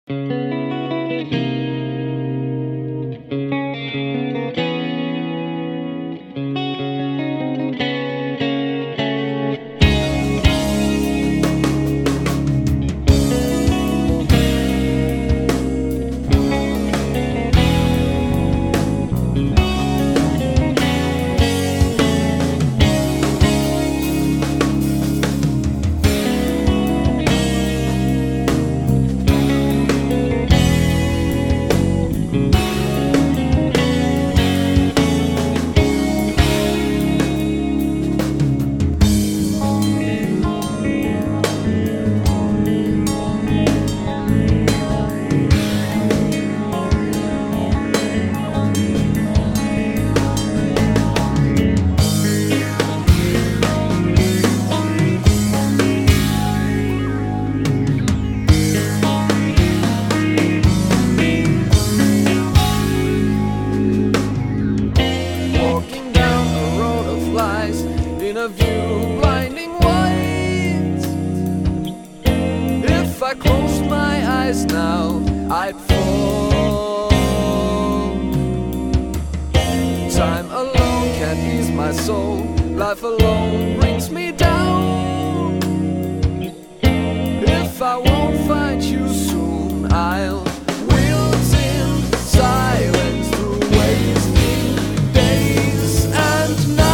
In a view blinding white. If I closed my eyes now, I'd fall. Time alone can't ease my soul. Life alone brings me down. If I won't find you soon, I'll wilt in silence through wasting days and nights.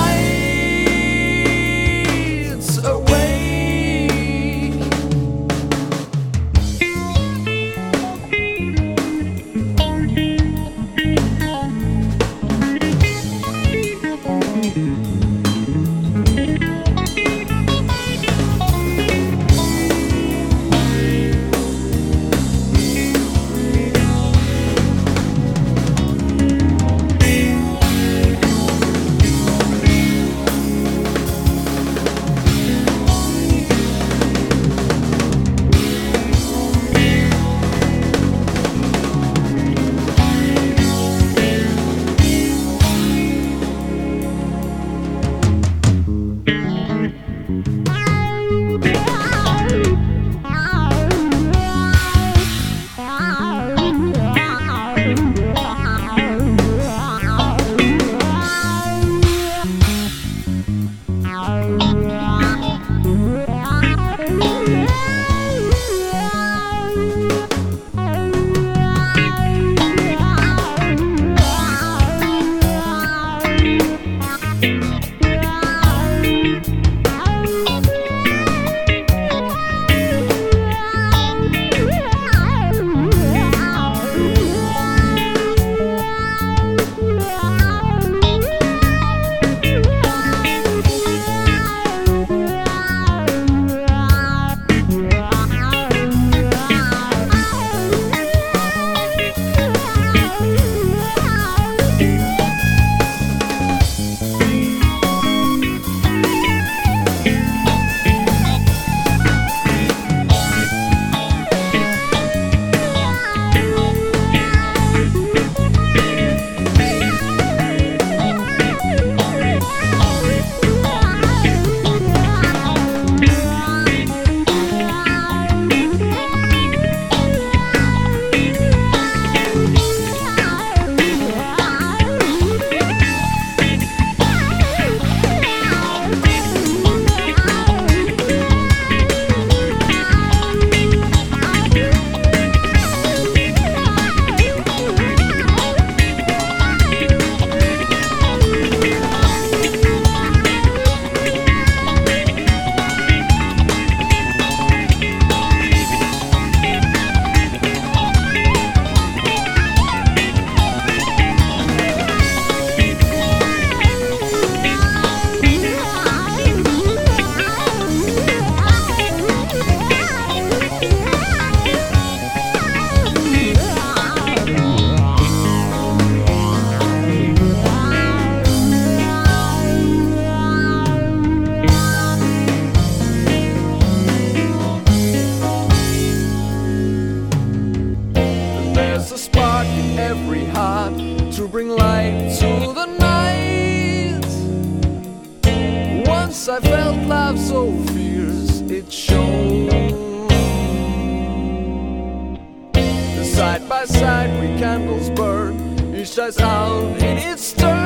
every heart to bring light to the night. Once I felt love so fierce it shone. Side by side we candles burn, each dies out in its turn.